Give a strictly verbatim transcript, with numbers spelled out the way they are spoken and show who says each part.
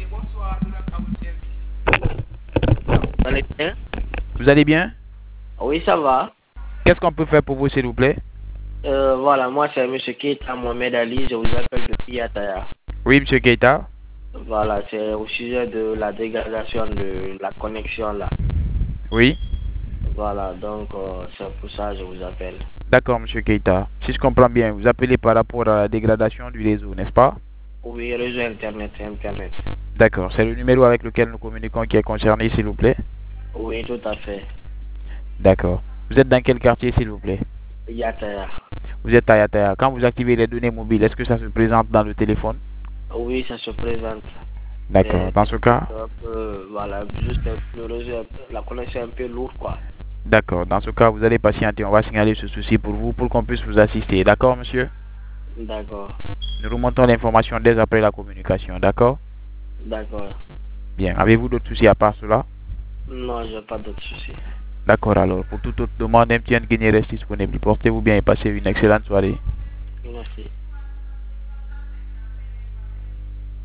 Speaker 1: Vous allez bien?
Speaker 2: Vous allez bien?
Speaker 1: Oui, ça va.
Speaker 2: Qu'est-ce qu'on peut faire pour vous, s'il vous plaît?
Speaker 1: Euh, voilà, moi c'est M. Keita Mohamed Ali, je vous appelle depuis Yataya.
Speaker 2: Oui, Monsieur Keita.
Speaker 1: Voilà, c'est au sujet de la dégradation de la connexion là.
Speaker 2: Oui.
Speaker 1: Voilà, donc euh, c'est pour ça que je vous appelle.
Speaker 2: D'accord, Monsieur Keita. Si je comprends bien, vous appelez par rapport à la dégradation du réseau, n'est-ce pas?
Speaker 1: Oui, réseau Internet, c'est Internet.
Speaker 2: D'accord. C'est le numéro avec lequel nous communiquons qui est concerné, s'il vous plaît?
Speaker 1: Oui, tout à fait.
Speaker 2: D'accord. Vous êtes dans quel quartier, s'il vous plaît?
Speaker 1: Yataya.
Speaker 2: Vous êtes à Yataya. Quand vous activez les données mobiles, est-ce que ça se présente dans le téléphone?
Speaker 1: Oui, ça se présente.
Speaker 2: D'accord.
Speaker 1: Mais
Speaker 2: Dans ce cas,
Speaker 1: c'est un peu, voilà, juste un- le réseau, la connexion est un peu lourde quoi.
Speaker 2: d'accord. Dans ce cas, vous allez patienter. On va signaler ce souci pour vous, pour qu'on puisse vous assister. D'accord, monsieur?
Speaker 1: D'accord,
Speaker 2: Nous remontons l'information dès après la communication. D'accord?
Speaker 1: d'accord.
Speaker 2: Bien. Avez-vous d'autres soucis à part cela?
Speaker 1: Non, j'ai pas d'autres soucis.
Speaker 2: D'accord alors. Pour toute autre demande, M T N Guinée reste disponible. Portez-vous bien et passez une excellente soirée.
Speaker 1: Merci.